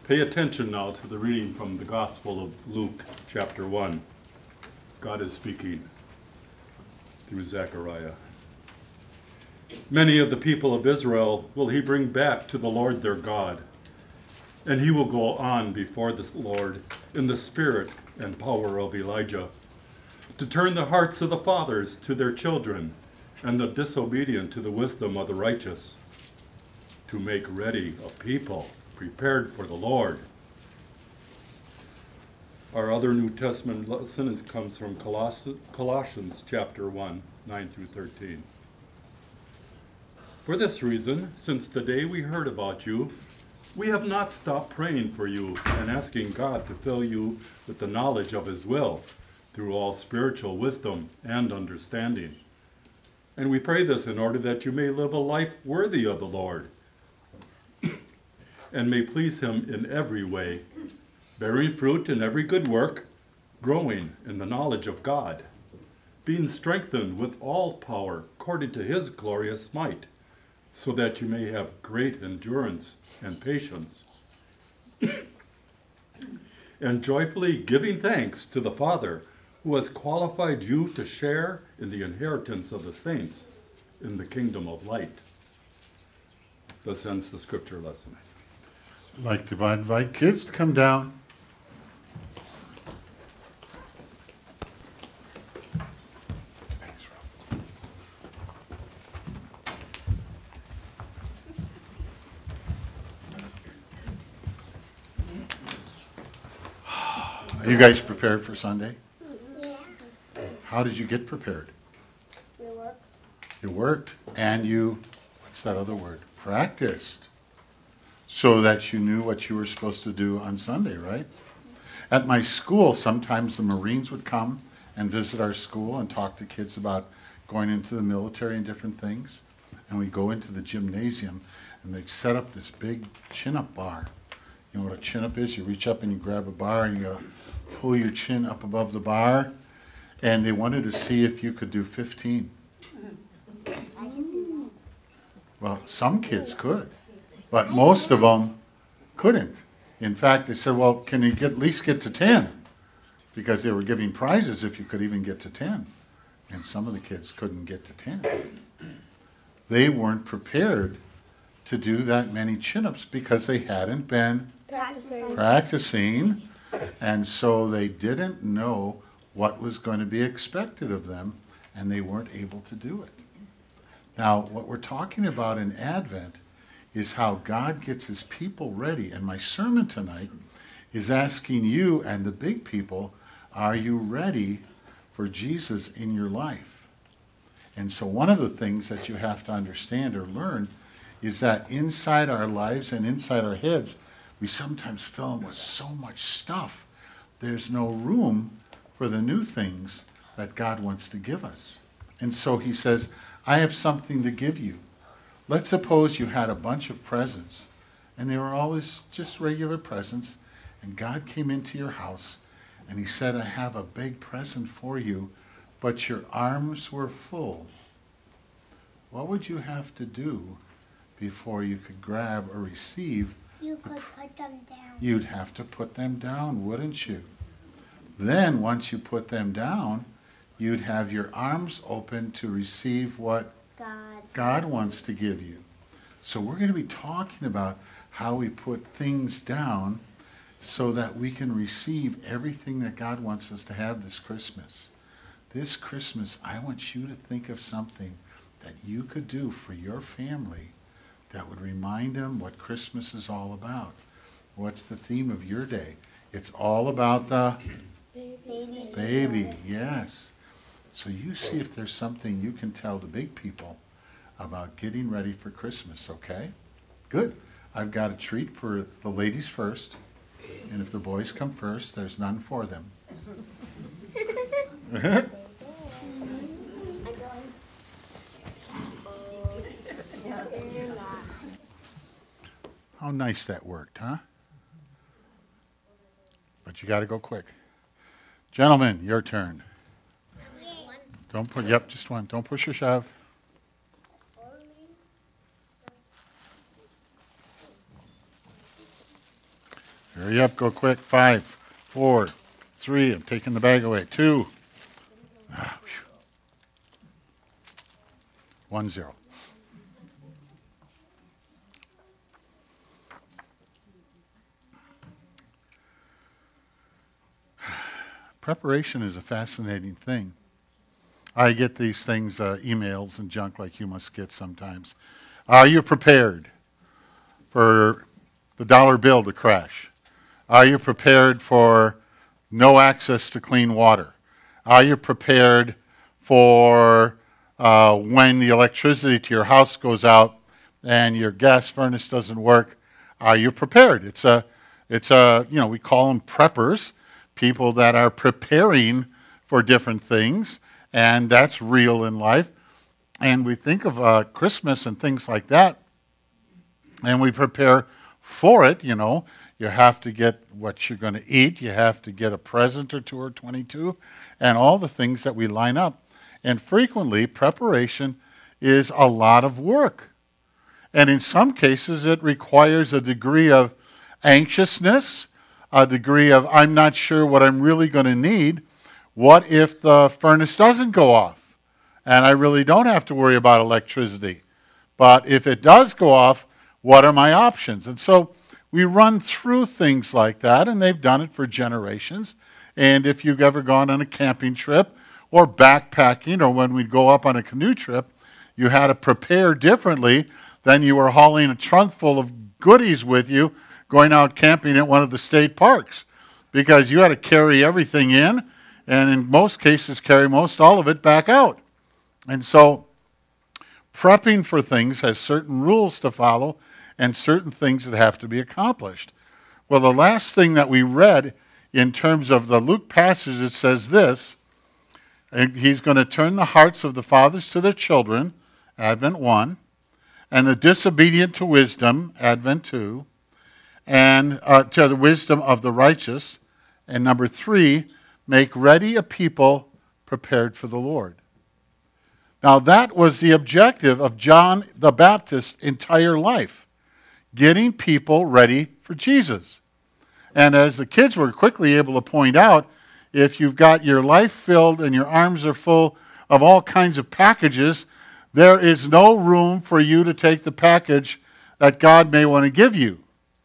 Pay attention now to the reading from the Gospel of Luke, chapter 1. God is speaking through Zechariah. Many of the people of Israel will he bring back to the Lord their God, and he will go on before the Lord in the spirit and power of Elijah, to turn the hearts of the fathers to their children, and the disobedient to the wisdom of the righteous, to make ready a people prepared for the Lord. Our other New Testament lesson comes from Colossians chapter 1, 9 through 13. For this reason, since the day we heard about you, we have not stopped praying for you and asking God to fill you with the knowledge of his will through all spiritual wisdom and understanding. And we pray this in order that you may live a life worthy of the Lord and may please him in every way, bearing fruit in every good work, growing in the knowledge of God, being strengthened with all power according to his glorious might, so that you may have great endurance and patience, and joyfully giving thanks to the Father who has qualified you to share in the inheritance of the saints in the kingdom of light. Thus ends the scripture lesson. I'd like to invite kids to come down. Are you guys prepared for Sunday? Yeah. How did you get prepared? We work. You worked and you, what's that other word? Practiced. So that you knew what you were supposed to do on Sunday, right? At my school, sometimes the Marines would come and visit our school and talk to kids about going into the military and different things. And we'd go into the gymnasium and they'd set up this big chin-up bar. You know what a chin-up is? You reach up and you grab a bar and you gotta pull your chin up above the bar. And they wanted to see if you could do 15. I can do Well, some kids could, but most of them couldn't. In fact, they said, well, can you at least get to 10? Because they were giving prizes if you could even get to 10. And some of the kids couldn't get to 10. They weren't prepared to do that many chin-ups because they hadn't been practicing, and so they didn't know what was going to be expected of them, and they weren't able to do it. Now, what we're talking about in Advent is how God gets his people ready, and my sermon tonight is asking you and the big people, are you ready for Jesus in your life? And so one of the things that you have to understand or learn is that inside our lives and inside our heads, we sometimes fill them with so much stuff. There's no room for the new things that God wants to give us. And so he says, I have something to give you. Let's suppose you had a bunch of presents, and they were always just regular presents, and God came into your house, and he said, I have a big present for you, but your arms were full. What would you have to do before you could grab or receive? You could put them down. You'd have to put them down, wouldn't you? Then, once you put them down, you'd have your arms open to receive what God wants to give you. So we're going to be talking about how we put things down so that we can receive everything that God wants us to have this Christmas. This Christmas, I want you to think of something that you could do for your family that would remind them what Christmas is all about. What's the theme of your day? It's all about the baby, yes. So you see if there's something you can tell the big people about getting ready for Christmas, okay? Good. I've got a treat for the ladies first, and if the boys come first, there's none for them. How nice that worked, huh? But you got to go quick. Gentlemen, your turn. Don't put, yep, just one. Don't push or shove. Hurry up, go quick. 5, 4, 3. I'm taking the bag away. 2. 1, 0. Preparation is a fascinating thing. I get these things, emails and junk like you must get sometimes. Are you prepared for the dollar bill to crash? Are you prepared for no access to clean water? Are you prepared for when the electricity to your house goes out and your gas furnace doesn't work? Are you prepared? It's a we call them preppers, people that are preparing for different things, and that's real in life. And we think of Christmas and things like that, and we prepare for it. You have to get what you're going to eat. You have to get a present or 2 or 22, and all the things that we line up. And frequently, preparation is a lot of work. And in some cases, it requires a degree of anxiousness, a degree of, I'm not sure what I'm really going to need. What if the furnace doesn't go off? And I really don't have to worry about electricity. But if it does go off, what are my options? And so we run through things like that, and they've done it for generations. And if you've ever gone on a camping trip or backpacking, or when we'd go up on a canoe trip, you had to prepare differently than you were hauling a trunk full of goodies with you going out camping at one of the state parks, because you had to carry everything in, and in most cases carry most all of it back out. And so prepping for things has certain rules to follow and certain things that have to be accomplished. Well, the last thing that we read in terms of the Luke passage, it says this: he's going to turn the hearts of the fathers to their children, Advent 1, and the disobedient to wisdom, Advent 2, and to the wisdom of the righteous, and number 3, make ready a people prepared for the Lord. Now that was the objective of John the Baptist's entire life, getting people ready for Jesus. And as the kids were quickly able to point out, if you've got your life filled and your arms are full of all kinds of packages, there is no room for you to take the package that God may want to give you.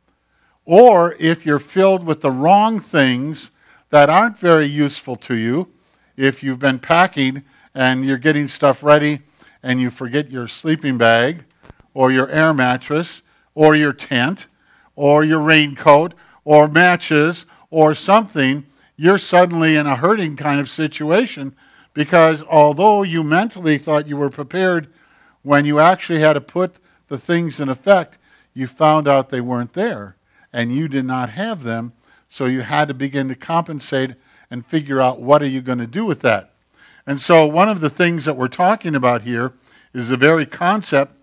Or if you're filled with the wrong things that aren't very useful to you, if you've been packing and you're getting stuff ready and you forget your sleeping bag or your air mattress or your tent or your raincoat or matches or something, you're suddenly in a hurting kind of situation, because although you mentally thought you were prepared, when you actually had to put the things in effect, you found out they weren't there and you did not have them. So you had to begin to compensate and figure out, what are you going to do with that? And so one of the things that we're talking about here is the very concept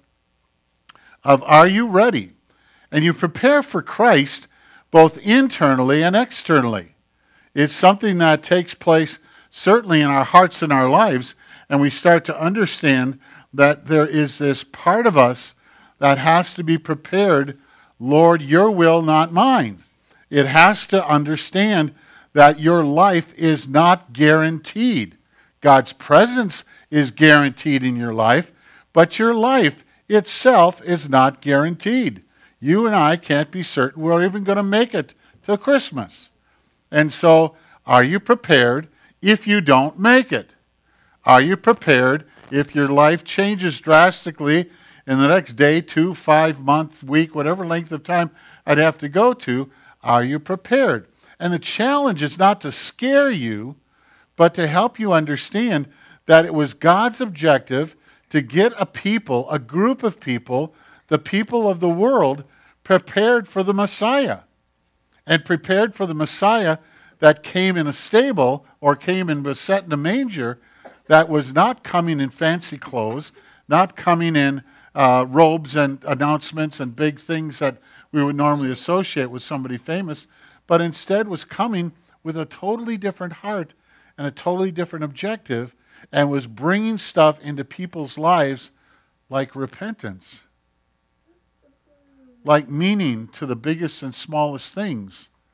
of, are you ready? And you prepare for Christ both internally and externally. It's something that takes place certainly in our hearts and our lives, and we start to understand that there is this part of us that has to be prepared. Lord, your will, not mine. It has to understand that your life is not guaranteed. God's presence is guaranteed in your life, but your life itself is not guaranteed. You and I can't be certain we're even going to make it till Christmas. And so, are you prepared if you don't make it? Are you prepared if your life changes drastically in the next day, 2, 5 months, week, whatever length of time I'd have to go to? Are you prepared? And the challenge is not to scare you, but to help you understand that it was God's objective to get a people, a group of people, the people of the world, prepared for the Messiah. And prepared for the Messiah that came in a stable or came and was set in a manger, that was not coming in fancy clothes, not coming in robes and announcements and big things that we would normally associate with somebody famous, but instead was coming with a totally different heart and a totally different objective, and was bringing stuff into people's lives like repentance, like meaning to the biggest and smallest things,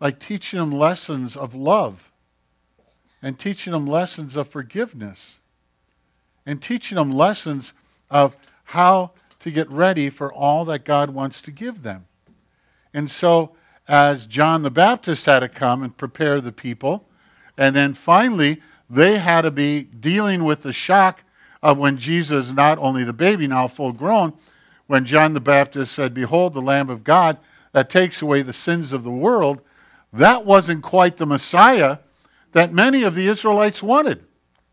like teaching them lessons of love and teaching them lessons of forgiveness and teaching them lessons of how to get ready for all that God wants to give them. And so as John the Baptist had to come and prepare the people, and then finally they had to be dealing with the shock of when Jesus, not only the baby, now full grown, when John the Baptist said, "Behold, the Lamb of God that takes away the sins of the world," that wasn't quite the Messiah that many of the Israelites wanted.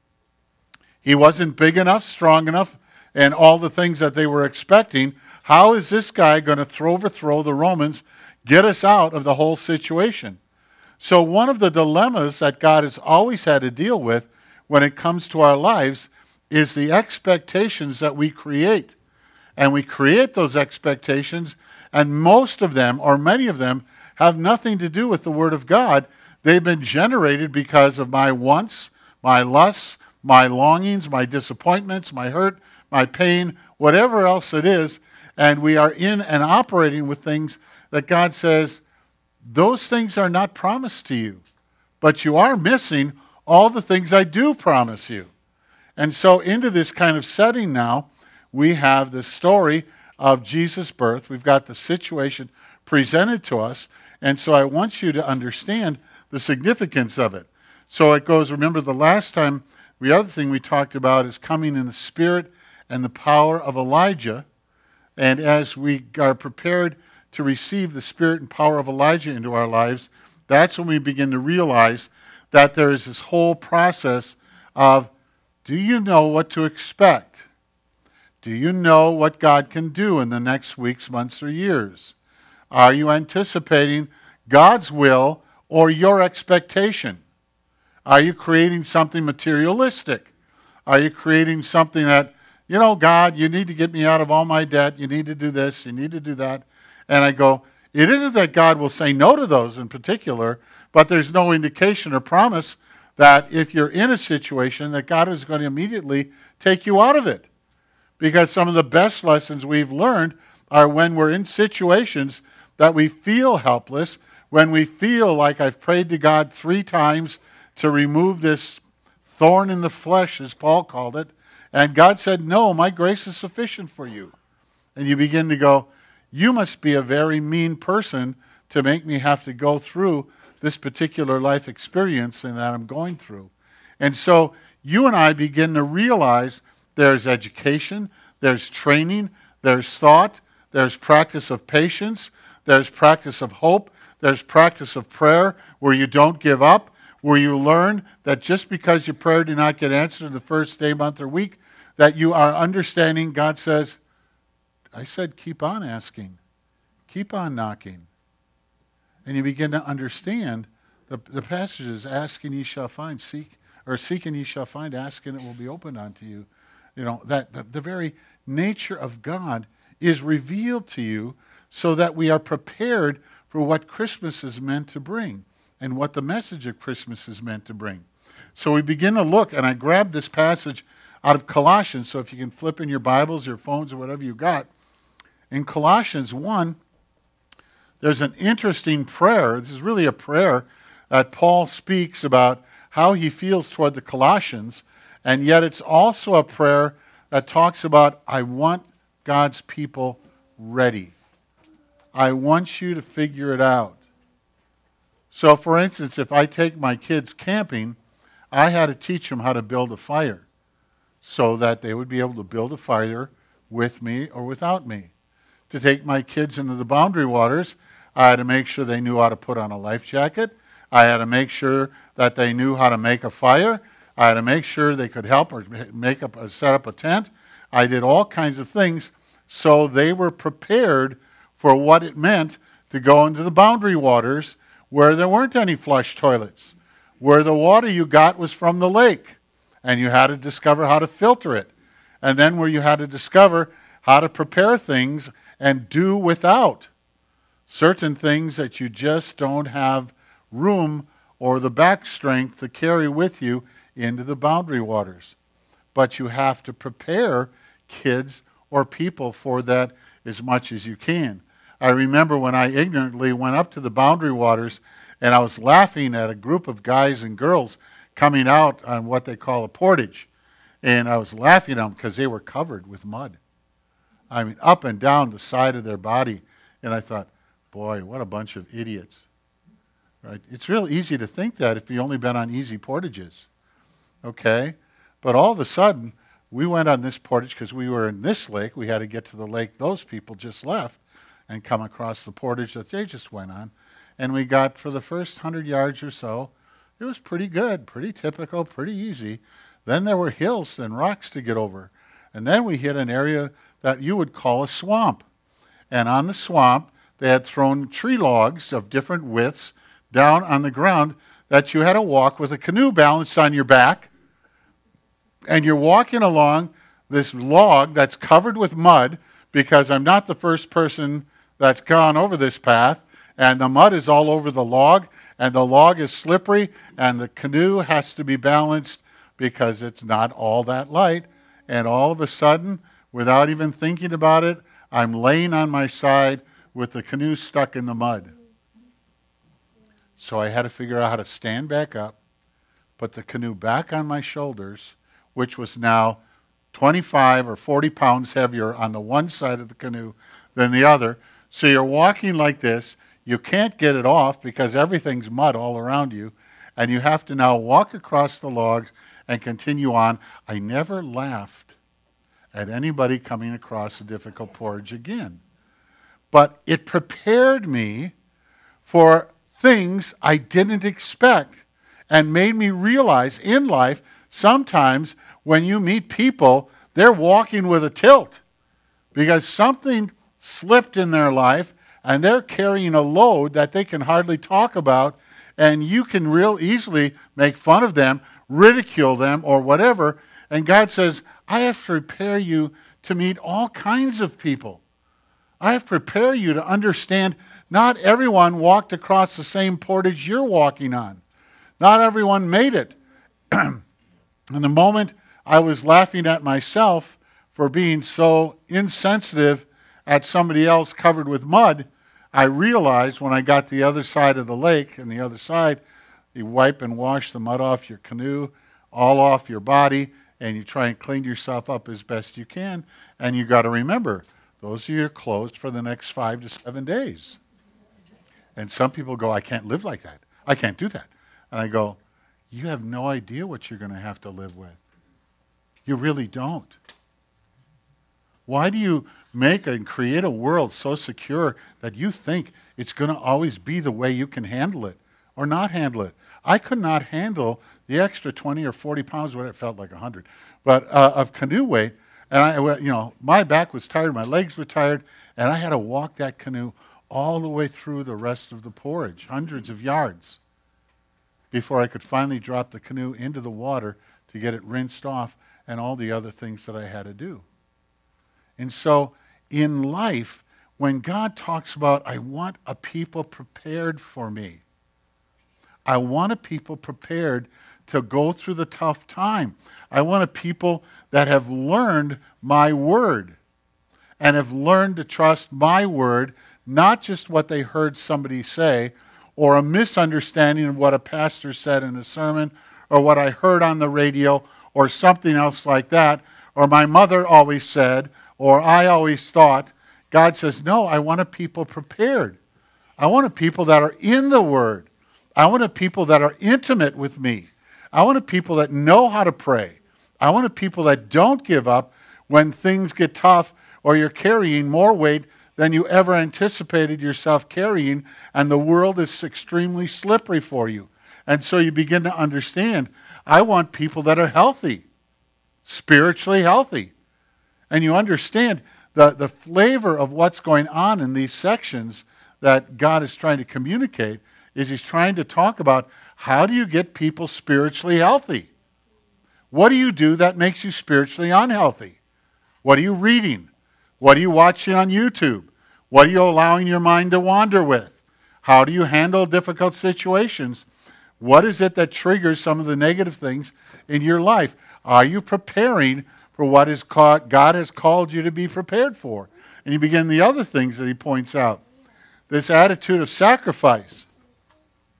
He wasn't big enough, strong enough, and all the things that they were expecting. How is this guy going to overthrow the Romans, get us out of the whole situation? So one of the dilemmas that God has always had to deal with when it comes to our lives is the expectations that we create. And we create those expectations, and most of them, or many of them, have nothing to do with the Word of God. They've been generated because of my wants, my lusts, my longings, my disappointments, my hurt, my pain, whatever else it is. And we are in and operating with things that God says, those things are not promised to you. But you are missing all the things I do promise you. And so into this kind of setting now, we have the story of Jesus' birth. We've got the situation presented to us. And so I want you to understand the significance of it. So it goes, remember the last time, the other thing we talked about is coming in the spirit and the power of Elijah. And as we are prepared to receive the spirit and power of Elijah into our lives, that's when we begin to realize that there is this whole process of, do you know what to expect? Do you know what God can do in the next weeks, months, or years? Are you anticipating God's will or your expectation? Are you creating something materialistic? Are you creating something that, God, you need to get me out of all my debt. You need to do this. You need to do that. And I go, it isn't that God will say no to those in particular, but there's no indication or promise that if you're in a situation that God is going to immediately take you out of it. Because some of the best lessons we've learned are when we're in situations that we feel helpless, when we feel like I've prayed to God 3 times to remove this thorn in the flesh, as Paul called it, and God said, no, my grace is sufficient for you. And you begin to go, you must be a very mean person to make me have to go through this particular life experience and that I'm going through. And so you and I begin to realize there's education, there's training, there's thought, there's practice of patience, there's practice of hope, there's practice of prayer where you don't give up, where you learn that just because your prayer did not get answered in the first day, month, or week, that you are understanding God says, I said keep on asking, keep on knocking. And you begin to understand the passages, ask and ye shall find, seek and ye shall find, ask and it will be opened unto you. That the very nature of God is revealed to you so that we are prepared for what Christmas is meant to bring and what the message of Christmas is meant to bring. So we begin to look, and I grabbed this passage out of Colossians, so if you can flip in your Bibles, your phones, or whatever you got. In Colossians 1, there's an interesting prayer. This is really a prayer that Paul speaks about how he feels toward the Colossians, and yet it's also a prayer that talks about, I want God's people ready. I want you to figure it out. So, for instance, if I take my kids camping, I had to teach them how to build a fire so that they would be able to build a fire with me or without me. To take my kids into the Boundary Waters, I had to make sure they knew how to put on a life jacket. I had to make sure that they knew how to make a fire. I had to make sure they could help or set up a tent. I did all kinds of things so they were prepared for what it meant to go into the Boundary Waters where there weren't any flush toilets, where the water you got was from the lake, and you had to discover how to filter it, and then where you had to discover how to prepare things and do without certain things that you just don't have room or the back strength to carry with you into the Boundary Waters. But you have to prepare kids or people for that as much as you can. I remember when I ignorantly went up to the Boundary Waters And I was laughing at a group of guys and girls coming out on what they call a portage. And I was laughing at them because they were covered with mud. I mean, up and down the side of their body. And I thought, boy, what a bunch of idiots. Right? It's real easy to think that if you've only been on easy portages. Okay? But all of a sudden, we went on this portage because we were in this lake. We had to get to the lake those people just left and come across the portage that they just went on. And we got, for the first 100 yards or so, it was pretty good, pretty typical, pretty easy. Then there were hills and rocks to get over. And then we hit an area that you would call a swamp. And on the swamp, they had thrown tree logs of different widths down on the ground that you had to walk with a canoe balanced on your back. And you're walking along this log that's covered with mud, because I'm not the first person that's gone over this path, and the mud is all over the log, and the log is slippery, and the canoe has to be balanced because it's not all that light. And all of a sudden, without even thinking about it, I'm laying on my side with the canoe stuck in the mud. So I had to figure out how to stand back up, put the canoe back on my shoulders, which was now 25 or 40 pounds heavier on the one side of the canoe than the other. So you're walking like this. You can't get it off because everything's mud all around you. And you have to now walk across the logs and continue on. I never laughed at anybody coming across a difficult portage again. But it prepared me for things I didn't expect and made me realize in life, sometimes when you meet people, they're walking with a tilt because something slipped in their life and they're carrying a load that they can hardly talk about, and you can real easily make fun of them, ridicule them, or whatever. And God says, I have to prepare you to meet all kinds of people. I have to prepare you to understand not everyone walked across the same portage you're walking on. Not everyone made it. And the moment I was laughing at myself for being so insensitive at somebody else covered with mud, I realized when I got to the other side of the lake, and the other side, you wipe and wash the mud off your canoe, all off your body, and you try and clean yourself up as best you can. And you got to remember, those are your clothes for the next 5 to 7 days. And some people go, I can't live like that. I can't do that. And I go, you have no idea what you're going to have to live with. You really don't. Why do you make and create a world so secure that you think it's going to always be the way you can handle it or not handle it? I could not handle the extra 20 or 40 pounds, what it felt like 100, but of canoe weight. And my back was tired, my legs were tired, and I had to walk that canoe all the way through the rest of the portage, hundreds of yards, before I could finally drop the canoe into the water to get it rinsed off and all the other things that I had to do. And so in life, when God talks about, I want a people prepared for me, I want a people prepared to go through the tough time. I want a people that have learned my word and have learned to trust my word, not just what they heard somebody say or a misunderstanding of what a pastor said in a sermon or what I heard on the radio or something else like that, or my mother always said, or I always thought. God says, no, I want a people prepared. I want a people that are in the word. I want a people that are intimate with me. I want a people that know how to pray. I want a people that don't give up when things get tough or you're carrying more weight than you ever anticipated yourself carrying, and the world is extremely slippery for you. And so you begin to understand, I want people that are healthy, spiritually healthy. And you understand the flavor of what's going on in these sections that God is trying to communicate is he's trying to talk about how do you get people spiritually healthy? What do you do that makes you spiritually unhealthy? What are you reading? What are you watching on YouTube? What are you allowing your mind to wander with? How do you handle difficult situations? What is it that triggers some of the negative things in your life? Are you preparing for what is God has called you to be prepared for? And you begin the other things that he points out. This attitude of sacrifice.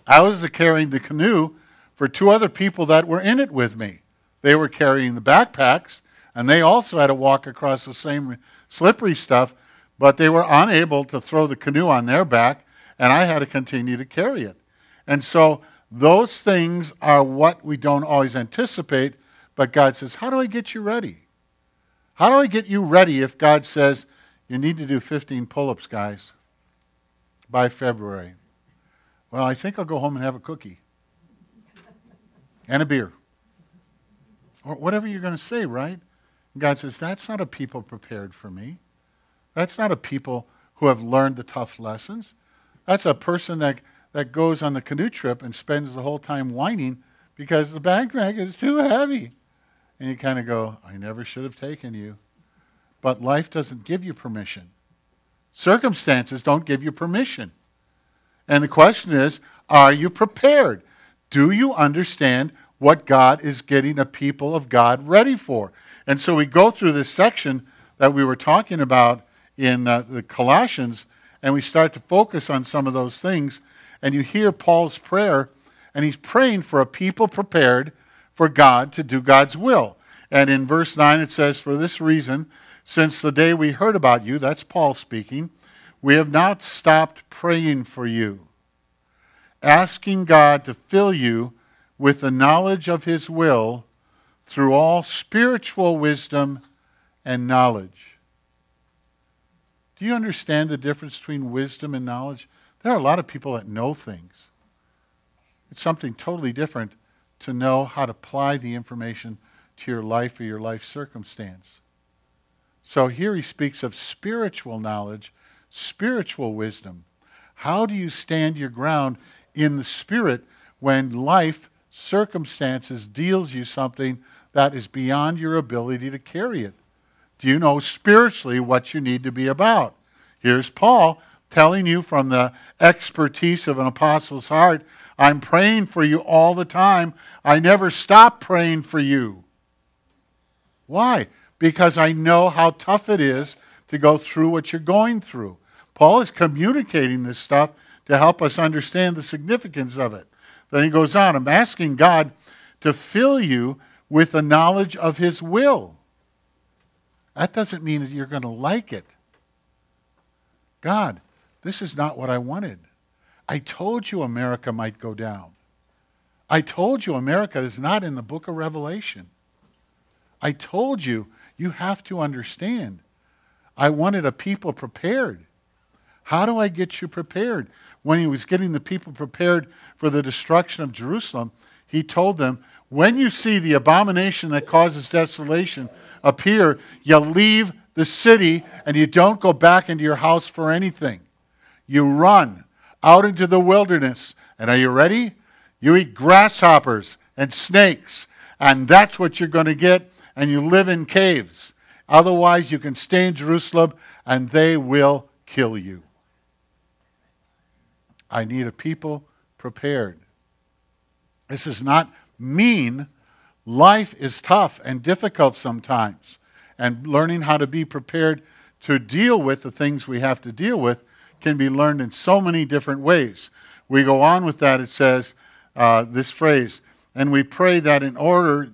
I was carrying the canoe for 2 other people that were in it with me. They were carrying the backpacks, and they also had to walk across the same slippery stuff, but they were unable to throw the canoe on their back, and I had to continue to carry it. And so those things are what we don't always anticipate, but God says, how do I get you ready? How do I get you ready if God says, you need to do 15 pull-ups, guys, by February? Well, I think I'll go home and have a cookie and a beer. Or whatever you're going to say, right? And God says, that's not a people prepared for me. That's not a people who have learned the tough lessons. That's a person that goes on the canoe trip and spends the whole time whining because the backpack is too heavy. And you kind of go, I never should have taken you. But life doesn't give you permission. Circumstances don't give you permission. And the question is, are you prepared? Do you understand what God is getting a people of God ready for? And so we go through this section that we were talking about in the Colossians, and we start to focus on some of those things. And you hear Paul's prayer, and he's praying for a people prepared for God to do God's will. And in verse 9 it says, for this reason, since the day we heard about you, that's Paul speaking, we have not stopped praying for you, asking God to fill you with the knowledge of his will through all spiritual wisdom and knowledge. Do you understand the difference between wisdom and knowledge? There are a lot of people that know things. It's something totally different to know how to apply the information to your life or your life circumstance. So here he speaks of spiritual knowledge, spiritual wisdom. How do you stand your ground in the spirit when life circumstances deals you something that is beyond your ability to carry it? Do you know spiritually what you need to be about? Here's Paul telling you from the expertise of an apostle's heart, I'm praying for you all the time. I never stop praying for you. Why? Because I know how tough it is to go through what you're going through. Paul is communicating this stuff to help us understand the significance of it. Then he goes on, I'm asking God to fill you with the knowledge of his will. That doesn't mean that you're going to like it. God, this is not what I wanted. I told you America might go down. I told you America is not in the book of Revelation. I told you, you have to understand. I wanted a people prepared. How do I get you prepared? When he was getting the people prepared for the destruction of Jerusalem, he told them, when you see the abomination that causes desolation appear, you leave the city and you don't go back into your house for anything. You run out into the wilderness. And are you ready? You eat grasshoppers and snakes. And that's what you're going to get. And you live in caves. Otherwise, you can stay in Jerusalem and they will kill you. I need a people prepared. This is not mean. Life is tough and difficult sometimes. And learning how to be prepared to deal with the things we have to deal with can be learned in so many different ways. We go on with that. It says this phrase, and we pray that in order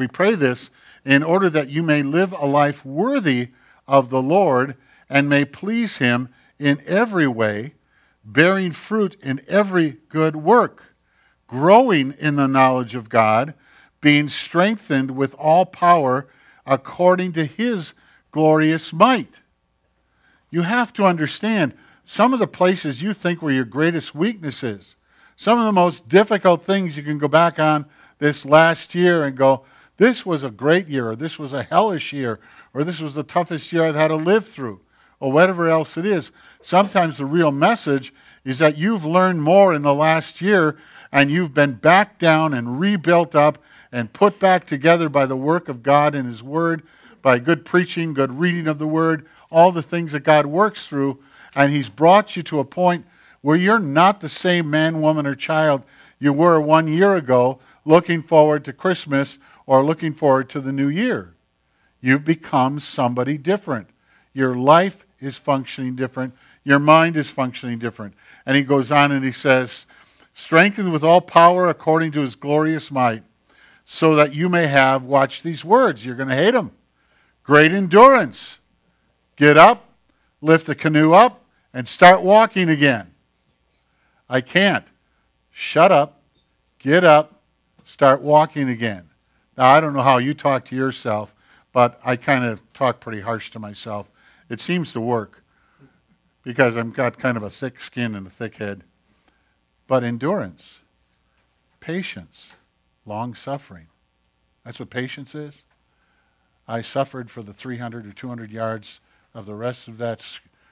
that you may live a life worthy of the Lord and may please him in every way, bearing fruit in every good work, growing in the knowledge of God, being strengthened with all power according to his glorious might. You have to understand some of the places you think were your greatest weaknesses, some of the most difficult things you can go back on this last year and go, this was a great year, or this was a hellish year, or this was the toughest year I've had to live through, or whatever else it is. Sometimes the real message is that you've learned more in the last year and you've been back down and rebuilt up and put back together by the work of God and his word, by good preaching, good reading of the word, all the things that God works through, and he's brought you to a point where you're not the same man, woman, or child you were 1 year ago looking forward to Christmas or looking forward to the new year. You've become somebody different. Your life is functioning different. Your mind is functioning different. And he goes on and he says, strengthened with all power according to his glorious might, so that you may have, watch these words, you're going to hate them, great endurance. Get up, lift the canoe up, and start walking again. I can't. Shut up, get up, start walking again. Now, I don't know how you talk to yourself, but I kind of talk pretty harsh to myself. It seems to work because I've got kind of a thick skin and a thick head. But endurance, patience, long suffering. That's what patience is. I suffered for the 300 or 200 yards of the rest of that,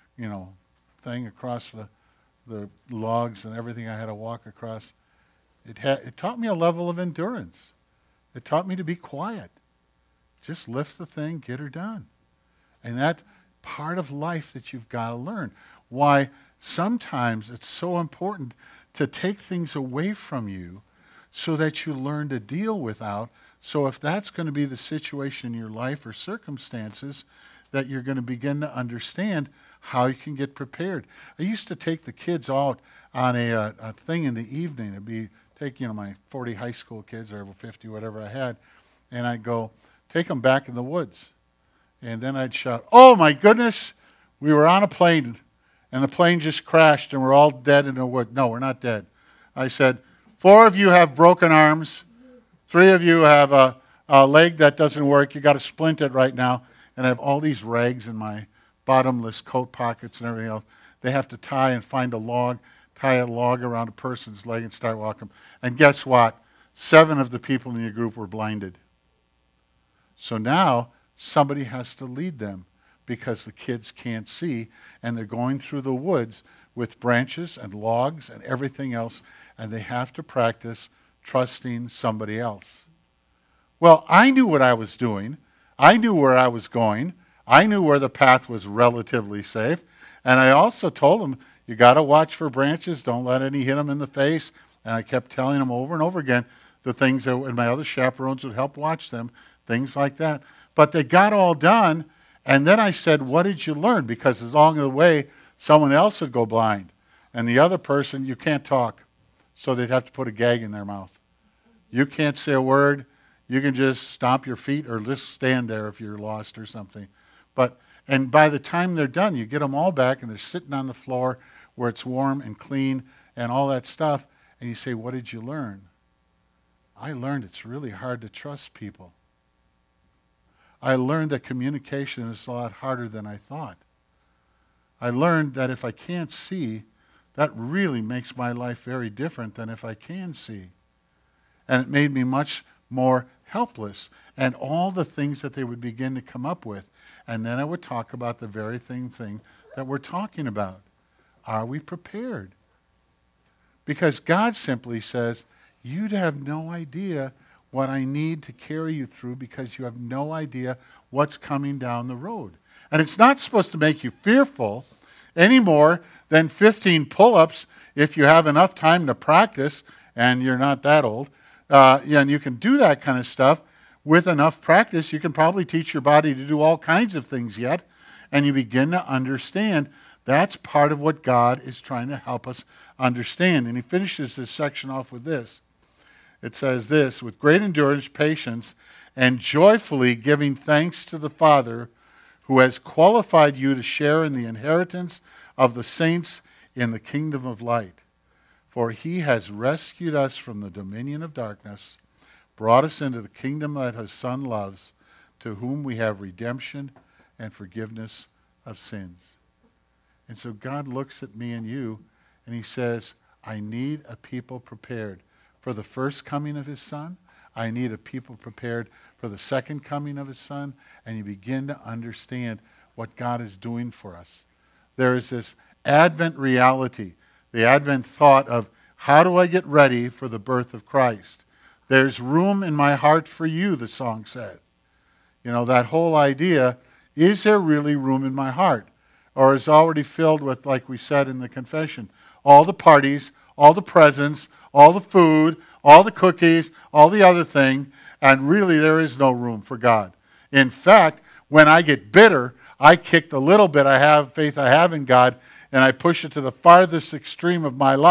thing across the logs and everything I had to walk across. It taught me a level of endurance. It taught me to be quiet. Just lift the thing, get her done. And that part of life that you've got to learn. Why sometimes it's so important to take things away from you so that you learn to deal without. So if that's going to be the situation in your life or circumstances, that you're going to begin to understand how you can get prepared. I used to take the kids out on a thing in the evening. It'd be take my 40 high school kids or 50, whatever I had, and I'd go take them back in the woods. And then I'd shout, "Oh my goodness, we were on a plane and the plane just crashed and we're all dead in the woods." No, we're not dead. I said, 4 of you have broken arms. 3 of you have a leg that doesn't work. You got to splint it right now. And I have all these rags in my bottomless coat pockets and everything else. They have to tie and find a log, tie a log around a person's leg and start walking. And guess what? 7 of the people in your group were blinded. So now somebody has to lead them because the kids can't see, and they're going through the woods with branches and logs and everything else, and they have to practice trusting somebody else. Well, I knew what I was doing. I knew where I was going. I knew where the path was relatively safe. And I also told them, you got to watch for branches. Don't let any hit them in the face. And I kept telling them over and over again the things that and my other chaperones would help watch them, things like that. But they got all done. And then I said, what did you learn? Because along the way, someone else would go blind. And the other person, you can't talk. So they'd have to put a gag in their mouth. You can't say a word. You can just stomp your feet or just stand there if you're lost or something. And by the time they're done, you get them all back and they're sitting on the floor where it's warm and clean and all that stuff. And you say, what did you learn? I learned it's really hard to trust people. I learned that communication is a lot harder than I thought. I learned that if I can't see, that really makes my life very different than if I can see. And it made me much more helpless, and all the things that they would begin to come up with. And then I would talk about the very thing that we're talking about. Are we prepared? Because God simply says, you'd have no idea what I need to carry you through because you have no idea what's coming down the road. And it's not supposed to make you fearful any more than 15 pull-ups if you have enough time to practice, and you're not that old. And you can do that kind of stuff with enough practice. You can probably teach your body to do all kinds of things yet, and you begin to understand that's part of what God is trying to help us understand. And he finishes this section off with this. It says this, with great endurance, patience, and joyfully giving thanks to the Father who has qualified you to share in the inheritance of the saints in the kingdom of light. For he has rescued us from the dominion of darkness, brought us into the kingdom that his Son loves, to whom we have redemption and forgiveness of sins. And so God looks at me and you, and he says, I need a people prepared for the first coming of his Son. I need a people prepared for the second coming of his Son. And you begin to understand what God is doing for us. There is this Advent reality, the Advent thought of how do I get ready for the birth of Christ? There's room in my heart for you, the song said. That whole idea, is there really room in my heart? Or is it already filled with, like we said in the confession, all the parties, all the presents, all the food, all the cookies, all the other thing, and really there is no room for God. In fact, when I get bitter, I kick the little bit faith I have in God, and I push it to the farthest extreme of my life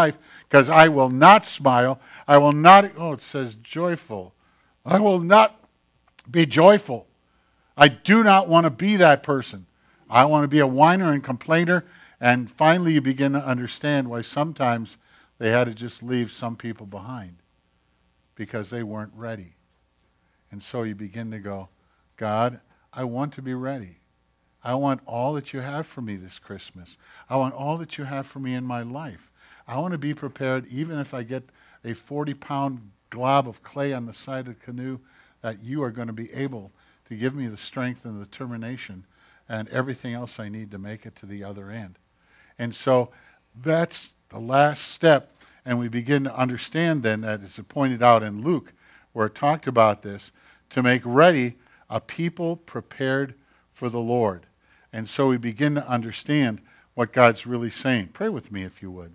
because I will not smile. I will not, it says joyful. I will not be joyful. I do not want to be that person. I want to be a whiner and complainer. And finally you begin to understand why sometimes they had to just leave some people behind because they weren't ready. And so you begin to go, God, I want to be ready. I want all that you have for me this Christmas. I want all that you have for me in my life. I want to be prepared even if I get a 40-pound glob of clay on the side of the canoe, that you are going to be able to give me the strength and the determination and everything else I need to make it to the other end. And so that's the last step. And we begin to understand then that it's pointed out in Luke, where it talked about this, to make ready a people prepared for the Lord. And so we begin to understand what God's really saying. Pray with me if you would.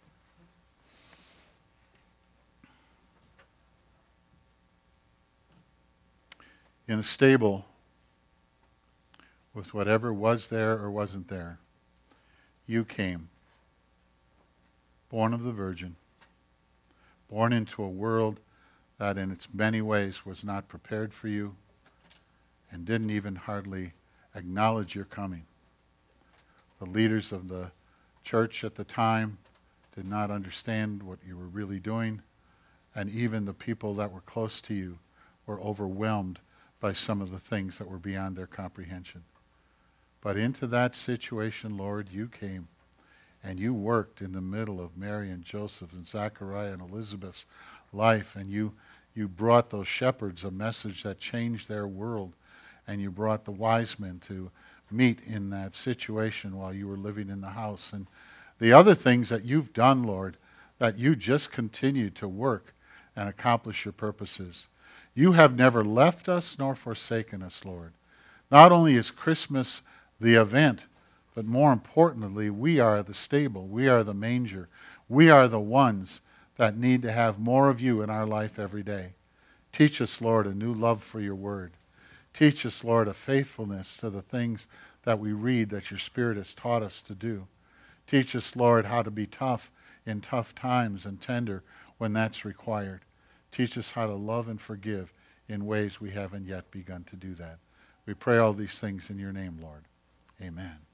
In a stable, with whatever was there or wasn't there, you came, born of the Virgin, born into a world that in its many ways was not prepared for you and didn't even hardly acknowledge your coming. The leaders of the church at the time did not understand what you were really doing, and even the people that were close to you were overwhelmed by some of the things that were beyond their comprehension. But into that situation, Lord, you came, and you worked in the middle of Mary and Joseph and Zachariah and Elizabeth's life, and you brought those shepherds a message that changed their world, and you brought the wise men to meet in that situation while you were living in the house. And the other things that you've done, Lord, that you just continue to work and accomplish your purposes. You have never left us nor forsaken us, Lord. Not only is Christmas the event, but more importantly, we are the stable. We are the manger. We are the ones that need to have more of you in our life every day. Teach us, Lord, a new love for your word. Teach us, Lord, a faithfulness to the things that we read that your Spirit has taught us to do. Teach us, Lord, how to be tough in tough times and tender when that's required. Teach us how to love and forgive in ways we haven't yet begun to do that. We pray all these things in your name, Lord. Amen.